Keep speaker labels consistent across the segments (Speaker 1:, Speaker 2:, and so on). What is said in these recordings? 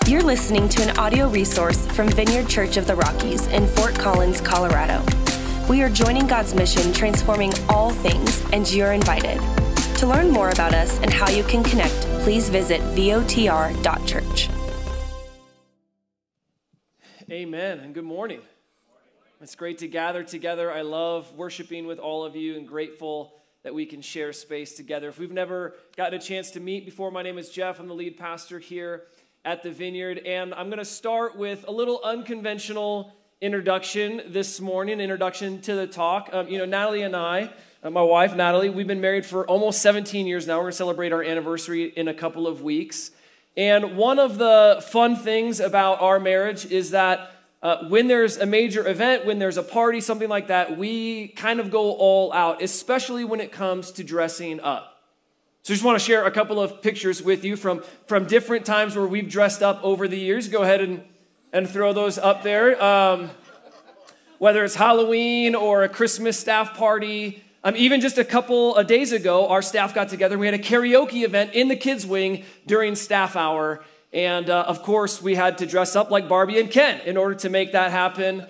Speaker 1: You're listening to an audio resource from Vineyard Church of the Rockies in Fort Collins, Colorado. We are joining God's mission, transforming all things, and you're invited. To learn more about us and how you can connect, please visit votr.church.
Speaker 2: Amen, and good morning. It's great to gather together. I love worshiping with all of you and grateful that we can share space together. If we've never gotten a chance to meet before, my name is Jeff. I'm the lead pastor here at the Vineyard, and I'm going to start with a little unconventional introduction this morning, introduction to the talk. Natalie and I, my wife, Natalie, we've been married for almost 17 years now. We're going to celebrate our anniversary in a couple of weeks. And one of the fun things about our marriage is that when there's a major event, when there's a party, something like that, we kind of go all out, especially when it comes to dressing up. So I just want to share a couple of pictures with you from different times where we've dressed up over the years. Go ahead and throw those up there. Whether it's Halloween or a Christmas staff party. Even just a couple of days ago, our staff got together. We had a karaoke event in the kids' wing during staff hour. And of course, we had to dress up like Barbie and Ken in order to make that happen.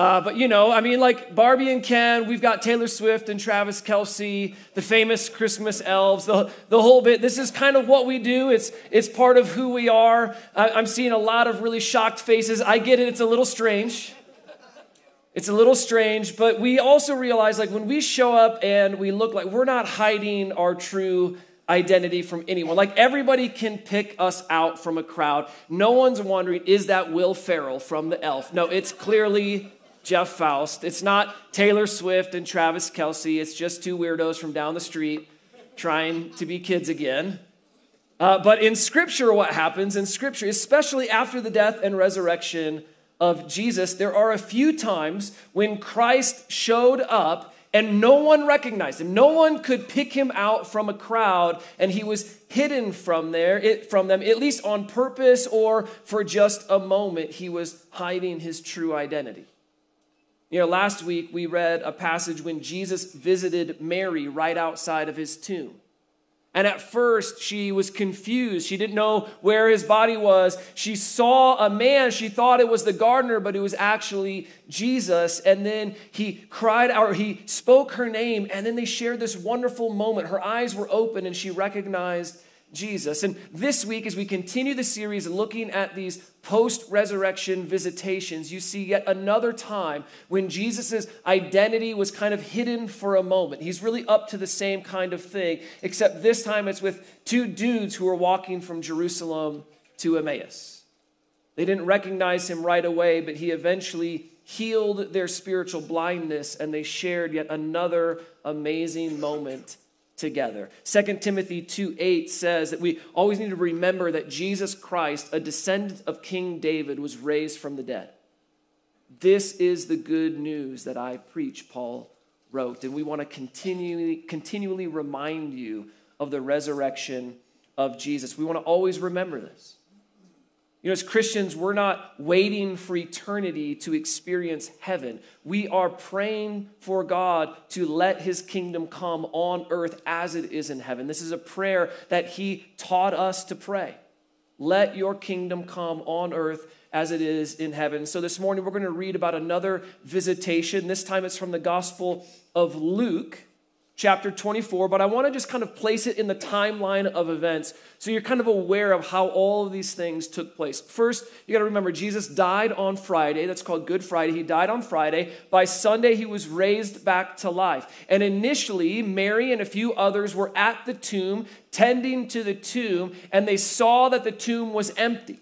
Speaker 2: Like Barbie and Ken, we've got Taylor Swift and Travis Kelce, the famous Christmas elves, the whole bit. This is kind of what we do. It's part of who we are. I'm seeing a lot of really shocked faces. I get it. It's a little strange. It's a little strange, but we also realize like when we show up and we look like we're not hiding our true identity from anyone. Like everybody can pick us out from a crowd. No one's wondering, is that Will Ferrell from The Elf? No, it's clearly Jeff Faust. It's not Taylor Swift and Travis Kelce. It's just two weirdos from down the street trying to be kids again. But in Scripture, what happens in Scripture, especially after the death and resurrection of Jesus, there are a few times when Christ showed up and no one recognized him. No one could pick him out from a crowd, and he was hidden from them, at least on purpose or for just a moment. He was hiding his true identity. Last week we read a passage when Jesus visited Mary right outside of his tomb. And at first, she was confused. She didn't know where his body was. She saw a man. She thought it was the gardener, but it was actually Jesus. And then he cried out, or he spoke her name, and then they shared this wonderful moment. Her eyes were open, and she recognized Jesus. And this week, as we continue the series looking at these post-resurrection visitations, you see yet another time when Jesus' identity was kind of hidden for a moment. He's really up to the same kind of thing, except this time it's with two dudes who are walking from Jerusalem to Emmaus. They didn't recognize him right away, but he eventually healed their spiritual blindness, and they shared yet another amazing moment together. 2 Timothy 2:8 says that we always need to remember that Jesus Christ, a descendant of King David, was raised from the dead. This is the good news that I preach, Paul wrote, and we want to continually remind you of the resurrection of Jesus. We want to always remember this. As Christians, we're not waiting for eternity to experience heaven. We are praying for God to let his kingdom come on earth as it is in heaven. This is a prayer that he taught us to pray. Let your kingdom come on earth as it is in heaven. So this morning, we're going to read about another visitation. This time it's from the Gospel of Luke, chapter 24, but I want to just kind of place it in the timeline of events so you're kind of aware of how all of these things took place. First, you got to remember, Jesus died on Friday. That's called Good Friday. He died on Friday. By Sunday, he was raised back to life. And initially, Mary and a few others were at the tomb, tending to the tomb, and they saw that the tomb was empty.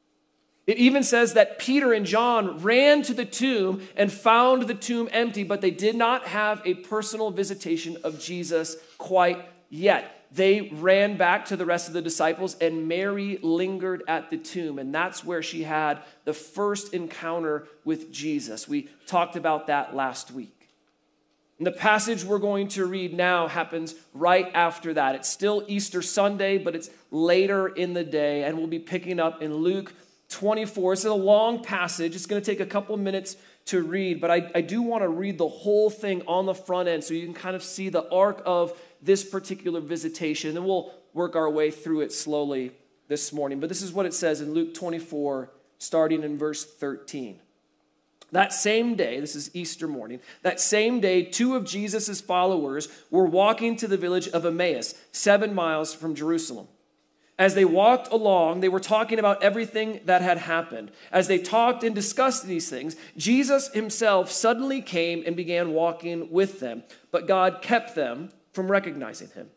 Speaker 2: It even says that Peter and John ran to the tomb and found the tomb empty, but they did not have a personal visitation of Jesus quite yet. They ran back to the rest of the disciples, and Mary lingered at the tomb, and that's where she had the first encounter with Jesus. We talked about that last week. And the passage we're going to read now happens right after that. It's still Easter Sunday, but it's later in the day, and we'll be picking up in Luke 24. It's a long passage. It's going to take a couple minutes to read, but I do want to read the whole thing on the front end so you can kind of see the arc of this particular visitation, and we'll work our way through it slowly this morning, but this is what it says in Luke 24, starting in verse 13. That same day, this is Easter morning, that same day, 2 of Jesus' followers were walking to the village of Emmaus, 7 miles from Jerusalem. As they walked along, they were talking about everything that had happened. As they talked and discussed these things, Jesus himself suddenly came and began walking with them, but God kept them from recognizing him.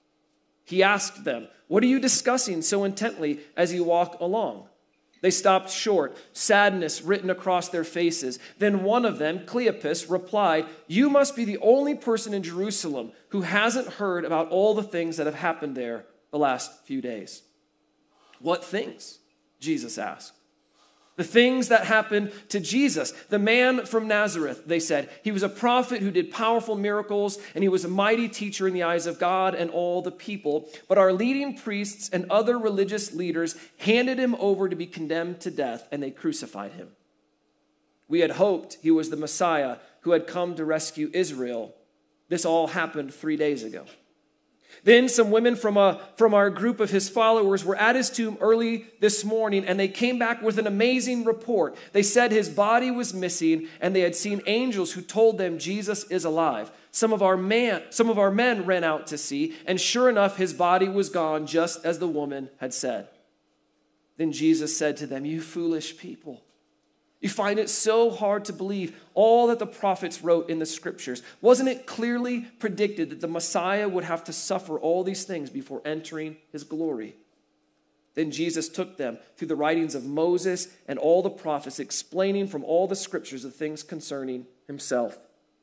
Speaker 2: He asked them, "What are you discussing so intently as you walk along?" They stopped short, sadness written across their faces. Then one of them, Cleopas, replied, "You must be the only person in Jerusalem who hasn't heard about all the things that have happened there the last few days." "What things?" Jesus asked. "The things that happened to Jesus, the man from Nazareth," they said. "He was a prophet who did powerful miracles, and he was a mighty teacher in the eyes of God and all the people. But our leading priests and other religious leaders handed him over to be condemned to death, and they crucified him. We had hoped he was the Messiah who had come to rescue Israel. This all happened 3 days ago." Then some women from our group of his followers were at his tomb early this morning, and they came back with an amazing report. They said his body was missing, and they had seen angels who told them Jesus is alive. Some of our men ran out to see, and sure enough, his body was gone, just as the woman had said. Then Jesus said to them, "You foolish people. You find it so hard to believe all that the prophets wrote in the scriptures. Wasn't it clearly predicted that the Messiah would have to suffer all these things before entering his glory?" Then Jesus took them through the writings of Moses and all the prophets, explaining from all the scriptures the things concerning himself.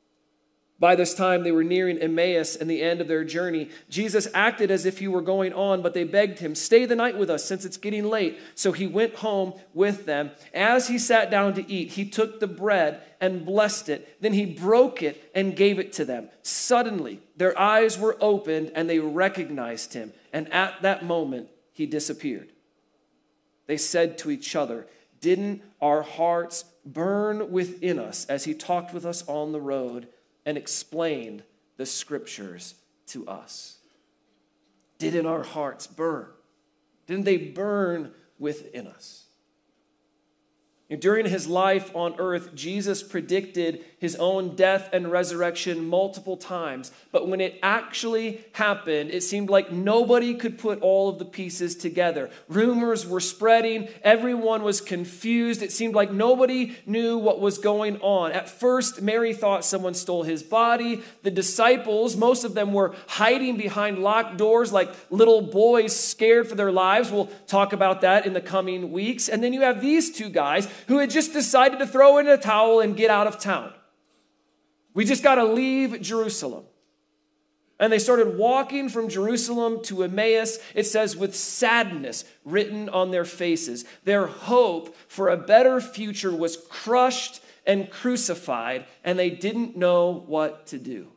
Speaker 2: By this time, they were nearing Emmaus and the end of their journey. Jesus acted as if he were going on, but they begged him, "Stay the night with us, since it's getting late." So he went home with them. As he sat down to eat, he took the bread and blessed it. Then he broke it and gave it to them. Suddenly, their eyes were opened and they recognized him. And at that moment, he disappeared. They said to each other, "Didn't our hearts burn within us as he talked with us on the road and explained the scriptures to us?" Didn't our hearts burn? Didn't they burn within us? During his life on earth, Jesus predicted his own death and resurrection multiple times. But when it actually happened, it seemed like nobody could put all of the pieces together. Rumors were spreading. Everyone was confused. It seemed like nobody knew what was going on. At first, Mary thought someone stole his body. The disciples, most of them were hiding behind locked doors like little boys scared for their lives. We'll talk about that in the coming weeks. And then you have these two guys who had just decided to throw in a towel and get out of town. We just got to leave Jerusalem. And they started walking from Jerusalem to Emmaus, it says, with sadness written on their faces. Their hope for a better future was crushed and crucified, and they didn't know what to do.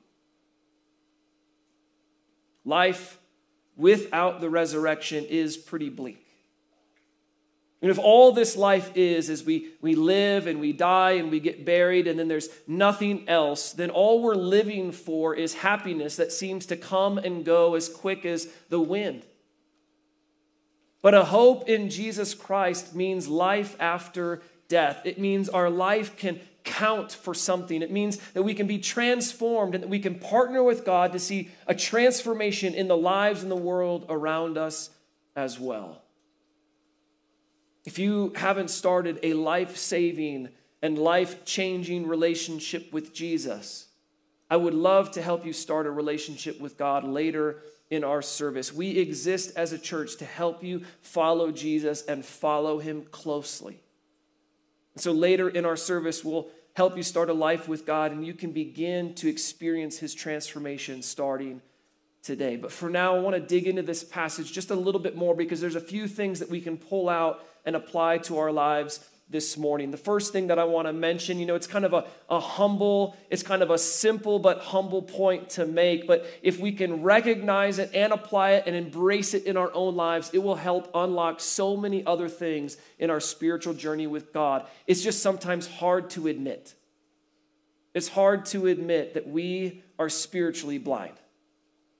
Speaker 2: Life without the resurrection is pretty bleak. And if all this life is we live and we die and we get buried and then there's nothing else, then all we're living for is happiness that seems to come and go as quick as the wind. But a hope in Jesus Christ means life after death. It means our life can count for something. It means that we can be transformed and that we can partner with God to see a transformation in the lives and the world around us as well. If you haven't started a life-saving and life-changing relationship with Jesus, I would love to help you start a relationship with God later in our service. We exist as a church to help you follow Jesus and follow him closely. And so later in our service, we'll help you start a life with God, and you can begin to experience his transformation starting today. But for now, I want to dig into this passage just a little bit more because there's a few things that we can pull out and apply to our lives this morning. The first thing that I want to mention, it's kind of it's kind of a simple but humble point to make, but if we can recognize it and apply it and embrace it in our own lives, it will help unlock so many other things in our spiritual journey with God. It's just sometimes hard to admit. It's hard to admit that we are spiritually blind.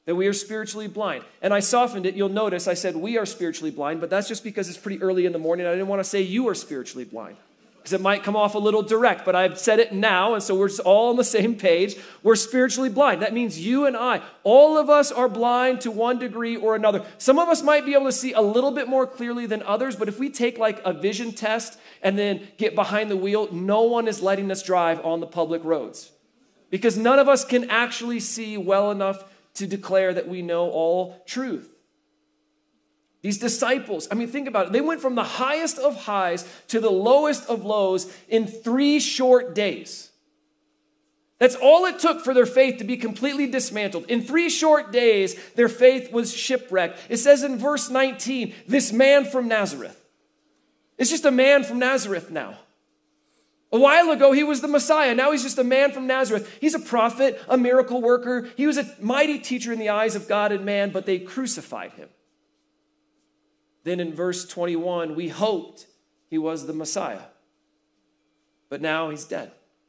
Speaker 2: that we are spiritually blind. And I softened it. You'll notice I said we are spiritually blind, but that's just because it's pretty early in the morning. I didn't want to say you are spiritually blind because it might come off a little direct, but I've said it now, and so we're just all on the same page. We're spiritually blind. That means you and I, all of us are blind to one degree or another. Some of us might be able to see a little bit more clearly than others, but if we take like a vision test and then get behind the wheel, no one is letting us drive on the public roads because none of us can actually see well enough to declare that we know all truth. These disciples, I mean, think about it. They went from the highest of highs to the lowest of lows in 3 short days. That's all it took for their faith to be completely dismantled. In 3 short days, their faith was shipwrecked. It says in verse 19, this man from Nazareth. It's just a man from Nazareth now. A while ago, he was the Messiah. Now he's just a man from Nazareth. He's a prophet, a miracle worker. He was a mighty teacher in the eyes of God and man, but they crucified him. Then in verse 21, we hoped he was the Messiah, but now he's dead.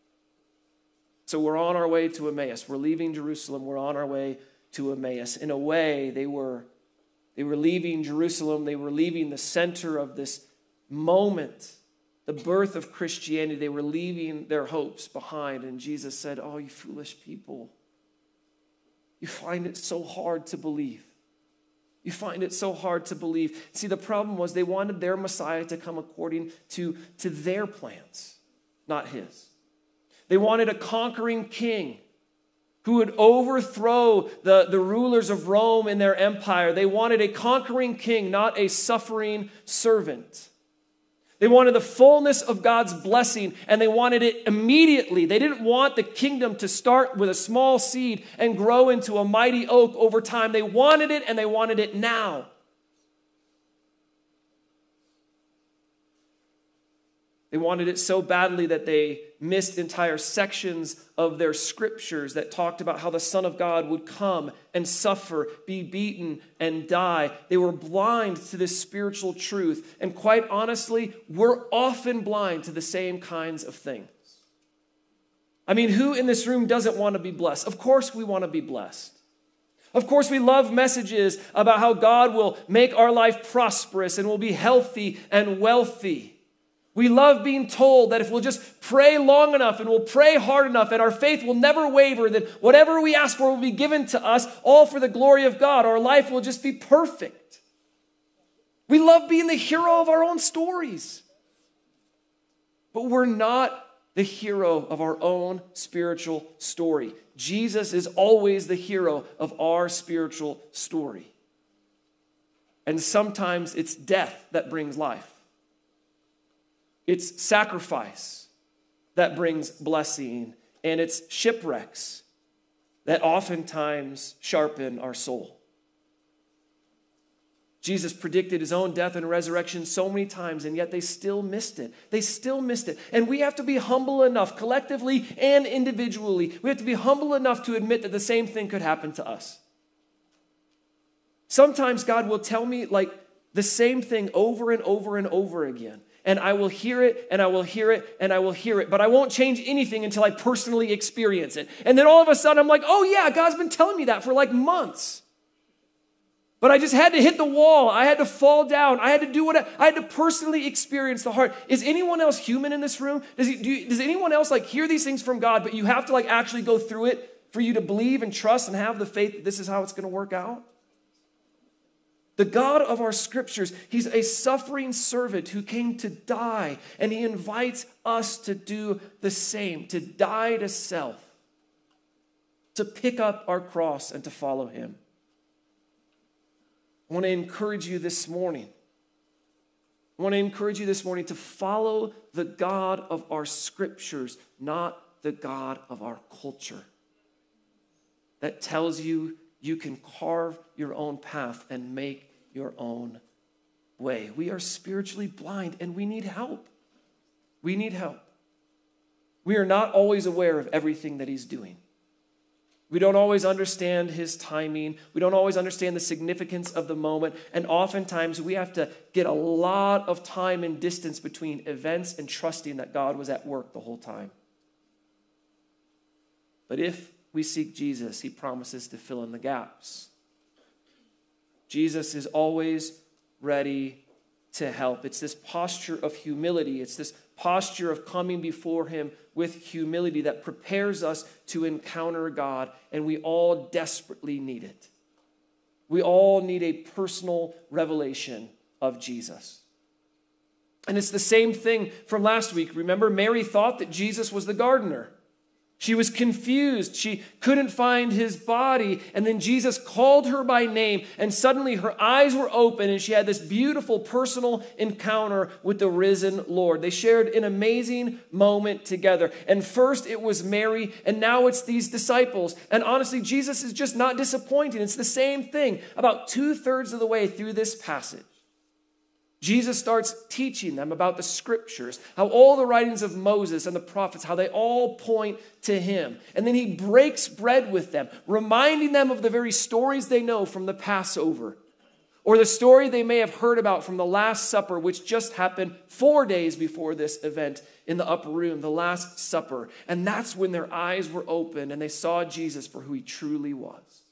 Speaker 2: So we're on our way to Emmaus. We're leaving Jerusalem. We're on our way to Emmaus. In a way, they were leaving Jerusalem. They were leaving the center of this moment, the birth of Christianity. They were leaving their hopes behind. And Jesus said, oh, you foolish people, you find it so hard to believe. You find it so hard to believe. See, the problem was they wanted their Messiah to come according to their plans, not his. They wanted a conquering king who would overthrow the rulers of Rome in their empire. They wanted a conquering king, not a suffering servant. They wanted the fullness of God's blessing, and they wanted it immediately. They didn't want the kingdom to start with a small seed and grow into a mighty oak over time. They wanted it, and they wanted it now. They wanted it so badly that they missed entire sections of their scriptures that talked about how the Son of God would come and suffer, be beaten, and die. They were blind to this spiritual truth. And quite honestly, we're often blind to the same kinds of things. I mean, who in this room doesn't want to be blessed? Of course we want to be blessed. Of course we love messages about how God will make our life prosperous and we'll be healthy and wealthy. We love being told that if we'll just pray long enough and we'll pray hard enough and our faith will never waver, then whatever we ask for will be given to us, all for the glory of God. Our life will just be perfect. We love being the hero of our own stories. But we're not the hero of our own spiritual story. Jesus is always the hero of our spiritual story. And sometimes it's death that brings life. It's sacrifice that brings blessing, and it's shipwrecks that oftentimes sharpen our soul. Jesus predicted his own death and resurrection so many times, and yet they still missed it. They still missed it. And we have to be humble enough, collectively and individually, we have to be humble enough to admit that the same thing could happen to us. Sometimes God will tell me like the same thing over and over and over again. And I will hear it, and I will hear it, and I will hear it. But I won't change anything until I personally experience it. And then all of a sudden, I'm like, oh yeah, God's been telling me that for like months. But I just had to hit the wall. I had to fall down. I had to do what I had to personally experience the heart. Is anyone else human in this room? Does anyone else like hear these things from God, but you have to like actually go through it for you to believe and trust and have the faith that this is how it's going to work out? The God of our scriptures, he's a suffering servant who came to die, and he invites us to do the same, to die to self, to pick up our cross and to follow him. I want to encourage you this morning. To follow the God of our scriptures, not the God of our culture that tells you you can carve your own path and make your own way. We are spiritually blind and we need help. We need help. We are not always aware of everything that he's doing. We don't always understand his timing. We don't always understand the significance of the moment. And oftentimes we have to get a lot of time and distance between events and trusting that God was at work the whole time. But if we seek Jesus, he promises to fill in the gaps. Jesus is always ready to help. It's this posture of humility. It's this posture of coming before him with humility that prepares us to encounter God, and we all desperately need it. We all need a personal revelation of Jesus. And it's the same thing from last week. Remember, Mary thought that Jesus was the gardener. She was confused. She couldn't find his body. And then Jesus called her by name, and suddenly her eyes were open, and she had this beautiful personal encounter with the risen Lord. They shared an amazing moment together. And first it was Mary, and now it's these disciples. And honestly, Jesus is just not disappointing. It's the same thing. About 2/3 of the way through this passage, Jesus starts teaching them about the scriptures, how all the writings of Moses and the prophets, how they all point to him. And then he breaks bread with them, reminding them of the very stories they know from the Passover, or the story they may have heard about from the Last Supper, which just happened 4 days before this event in the upper room, the Last Supper. And that's when their eyes were opened and they saw Jesus for who he truly was.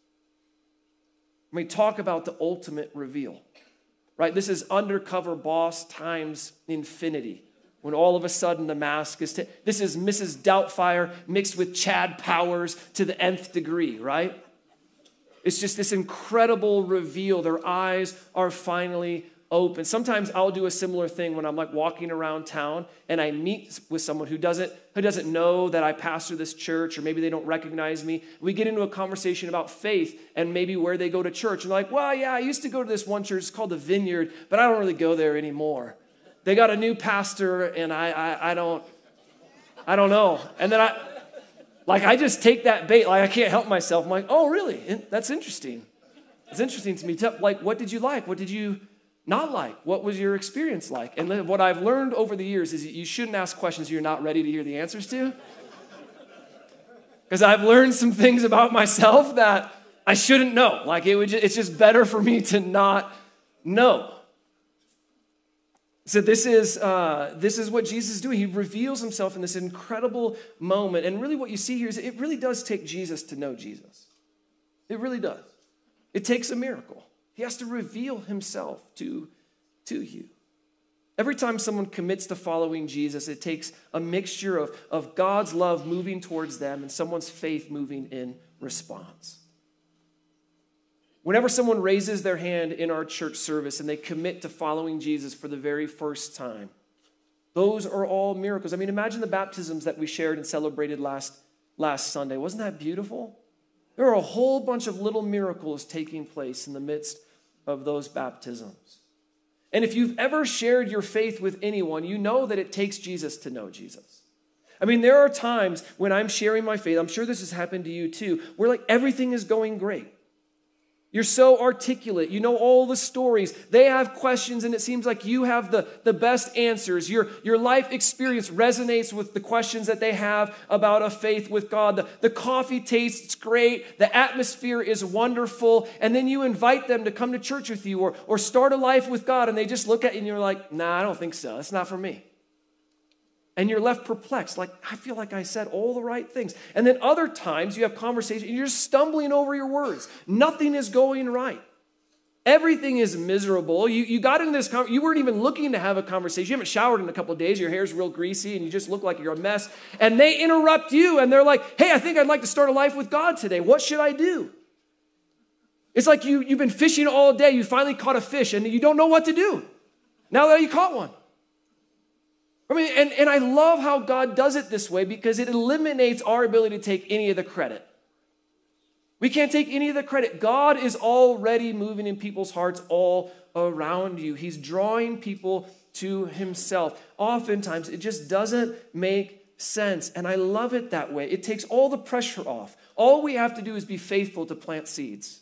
Speaker 2: When we talk about the ultimate reveal, right? This is undercover boss times infinity. When all of a sudden the mask is... This is Mrs. Doubtfire mixed with Chad Powers to the nth degree, right? It's just this incredible reveal. Their eyes are finally open. Sometimes I'll do a similar thing when I'm like walking around town and I meet with someone who doesn't know that I pastor this church, or maybe they don't recognize me. We get into a conversation about faith and maybe where they go to church. And they're like, well, yeah, I used to go to this one church. It's called the Vineyard, but I don't really go there anymore. They got a new pastor and I don't know. And then I just take that bait. Like I can't help myself. I'm like, oh, really? That's interesting. It's interesting to me. Like, what did you like? What did you not like? What was your experience like? And what I've learned over the years is that you shouldn't ask questions you're not ready to hear the answers to. Because I've learned some things about myself that I shouldn't know. Like it's just better for me to not know. So this is what Jesus is doing. He reveals himself in this incredible moment. And really what you see here is it really does take Jesus to know Jesus. It really does. It takes a miracle. He has to reveal himself to you. Every time someone commits to following Jesus, it takes a mixture of God's love moving towards them and someone's faith moving in response. Whenever someone raises their hand in our church service and they commit to following Jesus for the very first time, those are all miracles. I mean, imagine the baptisms that we shared and celebrated last Sunday. Wasn't that beautiful? There are a whole bunch of little miracles taking place in the midst of those baptisms. And if you've ever shared your faith with anyone, you know that it takes Jesus to know Jesus. I mean, there are times when I'm sharing my faith, I'm sure this has happened to you too, where like everything is going great. You're so articulate. You know all the stories. They have questions, and it seems like you have the best answers. Your life experience resonates with the questions that they have about a faith with God. The coffee tastes great. The atmosphere is wonderful. And then you invite them to come to church with you or start a life with God, and they just look at you, and you're like, nah, I don't think so. That's not for me. And you're left perplexed, like, I feel like I said all the right things. And then other times you have conversations and you're just stumbling over your words. Nothing is going right. Everything is miserable. You got into this, you weren't even looking to have a conversation. You haven't showered in a couple of days. Your hair's real greasy and you just look like you're a mess. And they interrupt you and they're like, hey, I think I'd like to start a life with God today. What should I do? It's like you've been fishing all day. You finally caught a fish and you don't know what to do now that you caught one. I mean, and I love how God does it this way because it eliminates our ability to take any of the credit. We can't take any of the credit. God is already moving in people's hearts all around you. He's drawing people to himself. Oftentimes, it just doesn't make sense, and I love it that way. It takes all the pressure off. All we have to do is be faithful to plant seeds.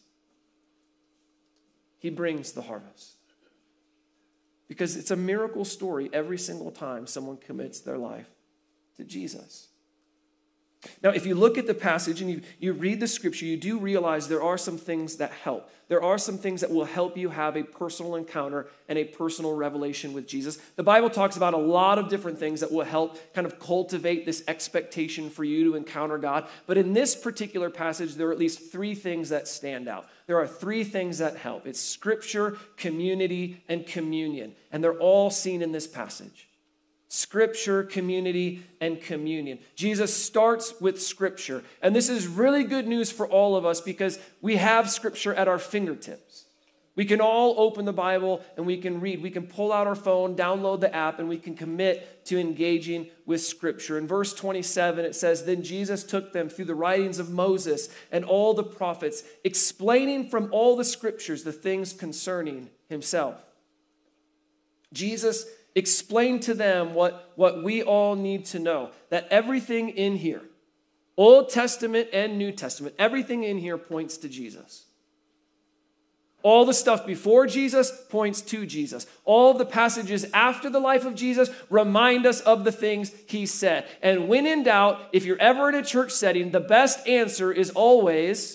Speaker 2: He brings the harvest. Because it's a miracle story every single time someone commits their life to Jesus. Now, if you look at the passage and you read the scripture, you do realize there are some things that help. There are some things that will help you have a personal encounter and a personal revelation with Jesus. The Bible talks about a lot of different things that will help kind of cultivate this expectation for you to encounter God. But in this particular passage, there are at least three things that stand out. There are three things that help. It's scripture, community, and communion. And they're all seen in this passage. Scripture, community, and communion. Jesus starts with Scripture. And this is really good news for all of us because we have Scripture at our fingertips. We can all open the Bible and we can read. We can pull out our phone, download the app, and we can commit to engaging with Scripture. In verse 27, it says, "Then Jesus took them through the writings of Moses and all the prophets, explaining from all the Scriptures the things concerning himself." Jesus explain to them what we all need to know, that everything in here, Old Testament and New Testament, everything in here points to Jesus. All the stuff before Jesus points to Jesus. All the passages after the life of Jesus remind us of the things he said. And when in doubt, if you're ever in a church setting, the best answer is always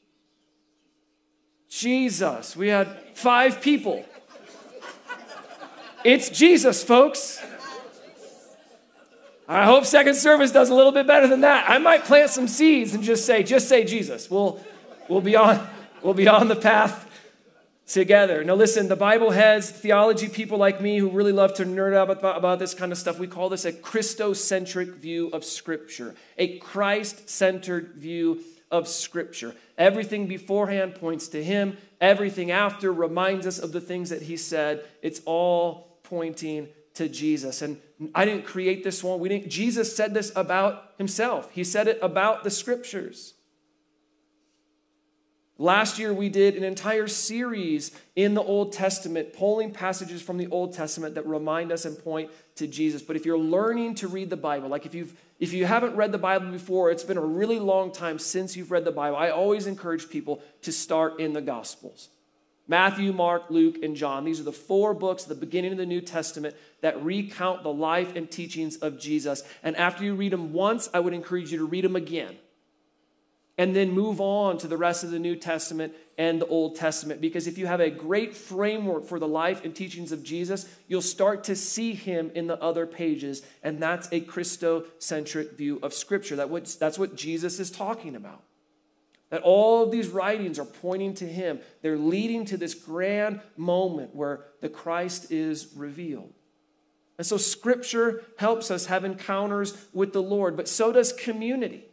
Speaker 2: Jesus. We had 5 people. It's Jesus, folks. I hope second service does a little bit better than that. I might plant some seeds and just say Jesus. We'll be on the path together. Now listen, the Bible heads, theology people like me who really love to nerd out about this kind of stuff, we call this a Christocentric view of Scripture, a Christ-centered view of Scripture. Everything beforehand points to him. Everything after reminds us of the things that he said. It's all pointing to Jesus. And I didn't create this one. Jesus said this about himself. He said it about the Scriptures. Last year, we did an entire series in the Old Testament, pulling passages from the Old Testament that remind us and point to Jesus. But if you're learning to read the Bible, like if you haven't read the Bible before, it's been a really long time since you've read the Bible, I always encourage people to start in the Gospels. Matthew, Mark, Luke, and John. These are the 4 books at the beginning of the New Testament that recount the life and teachings of Jesus. And after you read them once, I would encourage you to read them again. And then move on to the rest of the New Testament and the Old Testament. Because if you have a great framework for the life and teachings of Jesus, you'll start to see him in the other pages. And that's a Christocentric view of Scripture. That's what Jesus is talking about. That all of these writings are pointing to him. They're leading to this grand moment where the Christ is revealed. And so Scripture helps us have encounters with the Lord, but so does community.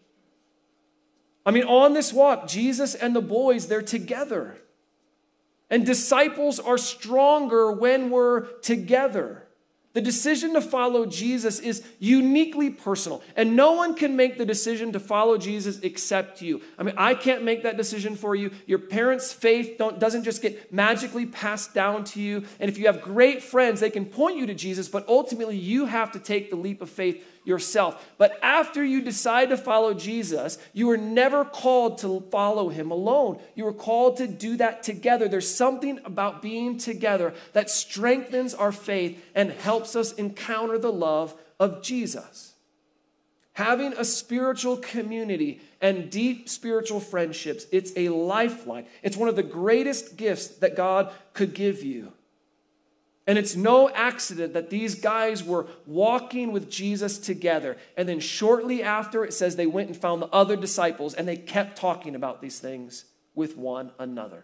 Speaker 2: I mean, on this walk, Jesus and the boys, they're together. And disciples are stronger when we're together. The decision to follow Jesus is uniquely personal. And no one can make the decision to follow Jesus except you. I mean, I can't make that decision for you. Your parents' faith doesn't just get magically passed down to you. And if you have great friends, they can point you to Jesus, but ultimately you have to take the leap of faith yourself. But after you decide to follow Jesus, you are never called to follow him alone. You are called to do that together. There's something about being together that strengthens our faith and helps us encounter the love of Jesus. Having a spiritual community and deep spiritual friendships, it's a lifeline. It's one of the greatest gifts that God could give you. And it's no accident that these guys were walking with Jesus together. And then shortly after, it says they went and found the other disciples and they kept talking about these things with one another.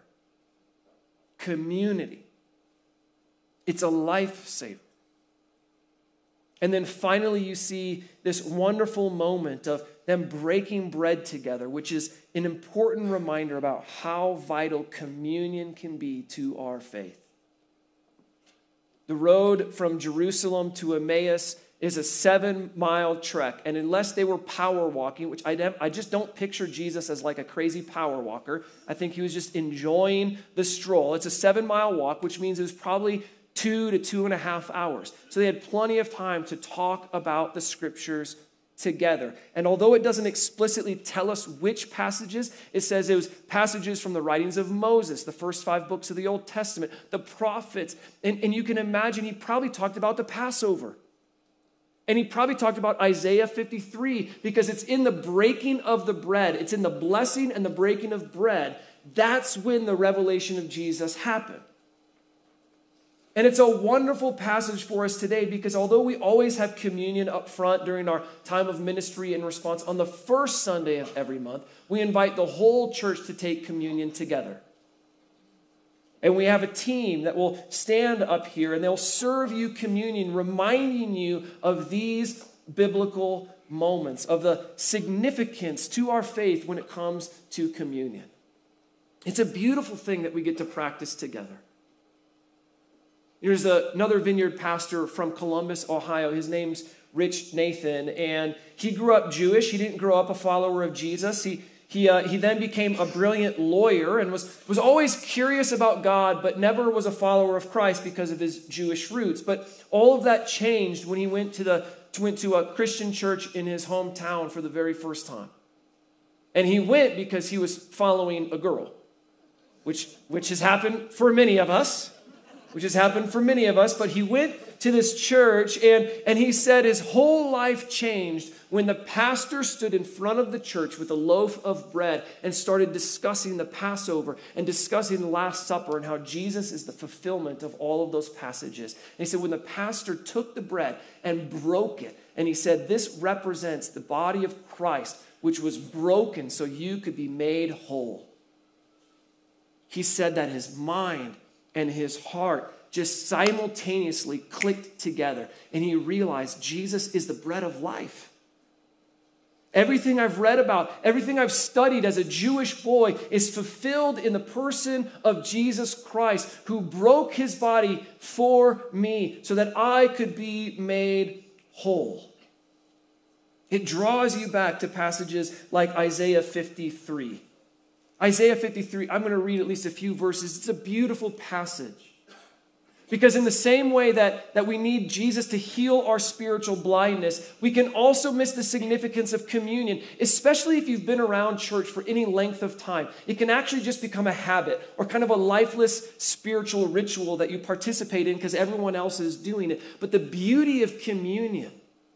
Speaker 2: Community. It's a lifesaver. And then finally, you see this wonderful moment of them breaking bread together, which is an important reminder about how vital communion can be to our faith. The road from Jerusalem to Emmaus is a 7-mile trek. And unless they were power walking, which I just don't picture Jesus as like a crazy power walker. I think he was just enjoying the stroll. It's a 7-mile walk, which means it was probably 2 to 2.5 hours. So they had plenty of time to talk about the Scriptures together. And although it doesn't explicitly tell us which passages, it says it was passages from the writings of Moses, the first 5 books of the Old Testament, the prophets. And you can imagine he probably talked about the Passover. And he probably talked about Isaiah 53 because it's in the breaking of the bread. It's in the blessing and the breaking of bread. That's when the revelation of Jesus happened. And it's a wonderful passage for us today because although we always have communion up front during our time of ministry and response, on the first Sunday of every month, we invite the whole church to take communion together. And we have a team that will stand up here and they'll serve you communion, reminding you of these biblical moments, of the significance to our faith when it comes to communion. It's a beautiful thing that we get to practice together. There's another vineyard pastor from Columbus, Ohio. His name's Rich Nathan, and he grew up Jewish. He didn't grow up a follower of Jesus. He then became a brilliant lawyer and was always curious about God, but never was a follower of Christ because of his Jewish roots. But all of that changed when he went to a Christian church in his hometown for the very first time. And he went because he was following a girl, which has happened for many of us. But he went to this church and he said his whole life changed when the pastor stood in front of the church with a loaf of bread and started discussing the Passover and discussing the Last Supper and how Jesus is the fulfillment of all of those passages. And he said when the pastor took the bread and broke it, and he said this represents the body of Christ, which was broken so you could be made whole. He said that his mind and his heart just simultaneously clicked together. And he realized Jesus is the bread of life. Everything I've read about, everything I've studied as a Jewish boy is fulfilled in the person of Jesus Christ, who broke his body for me so that I could be made whole. It draws you back to passages like Isaiah 53. Isaiah 53, I'm going to read at least a few verses. It's a beautiful passage. Because in the same way that we need Jesus to heal our spiritual blindness, we can also miss the significance of communion, especially if you've been around church for any length of time. It can actually just become a habit or kind of a lifeless spiritual ritual that you participate in because everyone else is doing it. But the beauty of communion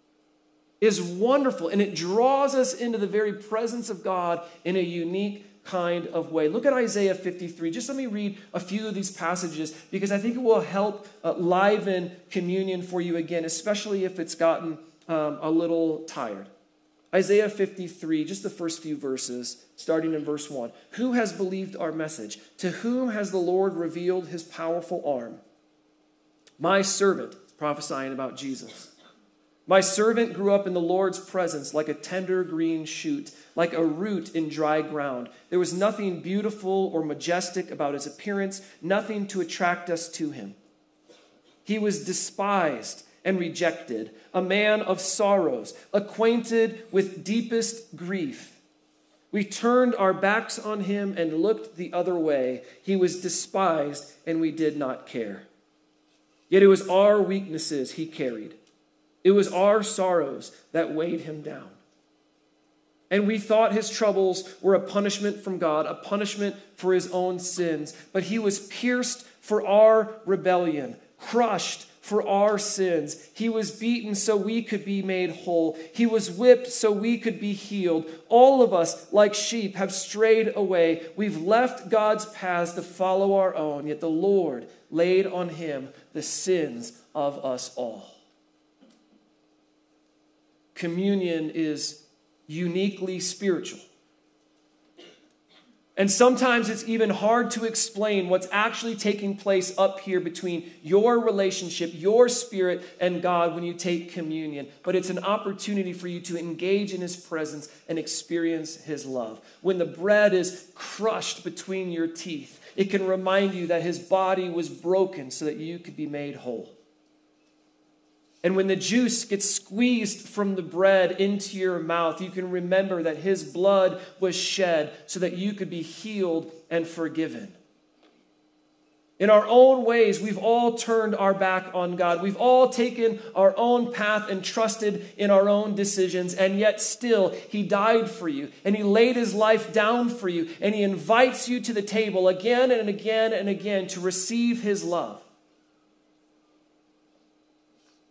Speaker 2: is wonderful, and it draws us into the very presence of God in a unique kind of way. Look at Isaiah 53. Just let me read a few of these passages because I think it will help liven communion for you again, especially if it's gotten a little tired. Isaiah 53, just the first few verses, starting in verse 1. Who has believed our message? To whom has the Lord revealed his powerful arm? My servant, prophesying about Jesus. My servant grew up in the Lord's presence like a tender green shoot, like a root in dry ground. There was nothing beautiful or majestic about his appearance, nothing to attract us to him. He was despised and rejected, a man of sorrows, acquainted with deepest grief. We turned our backs on him and looked the other way. He was despised and we did not care. Yet it was our weaknesses he carried. It was our sorrows that weighed him down. And we thought his troubles were a punishment from God, a punishment for his own sins. But he was pierced for our rebellion, crushed for our sins. He was beaten so we could be made whole. He was whipped so we could be healed. All of us, like sheep, have strayed away. We've left God's paths to follow our own, yet the Lord laid on him the sins of us all. Communion is uniquely spiritual. And sometimes it's even hard to explain what's actually taking place up here between your relationship, your spirit, and God when you take communion. But it's an opportunity for you to engage in his presence and experience his love. When the bread is crushed between your teeth, it can remind you that his body was broken so that you could be made whole. And when the juice gets squeezed from the bread into your mouth, you can remember that his blood was shed so that you could be healed and forgiven. In our own ways, we've all turned our back on God. We've all taken our own path and trusted in our own decisions, and yet still, he died for you, and he laid his life down for you, and he invites you to the table again and again and again to receive his love.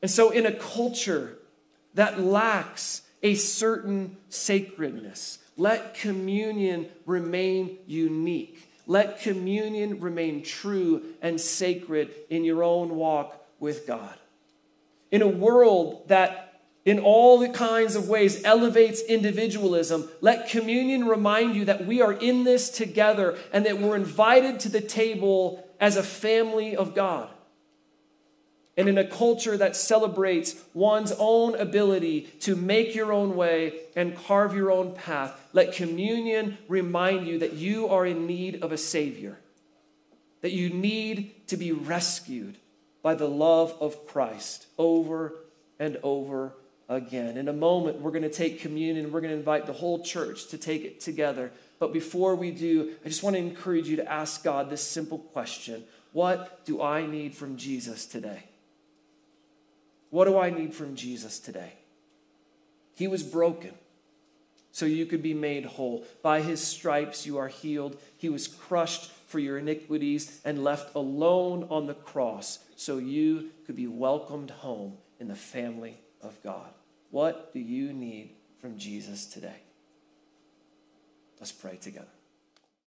Speaker 2: And so in a culture that lacks a certain sacredness, let communion remain unique. Let communion remain true and sacred in your own walk with God. In a world that in all the kinds of ways elevates individualism, let communion remind you that we are in this together and that we're invited to the table as a family of God. And in a culture that celebrates one's own ability to make your own way and carve your own path, let communion remind you that you are in need of a Savior, that you need to be rescued by the love of Christ over and over again. In a moment, we're going to take communion. We're going to invite the whole church to take it together. But before we do, I just want to encourage you to ask God this simple question. What do I need from Jesus today? What do I need from Jesus today? He was broken so you could be made whole. By his stripes you are healed. He was crushed for your iniquities and left alone on the cross so you could be welcomed home in the family of God. What do you need from Jesus today? Let's pray together.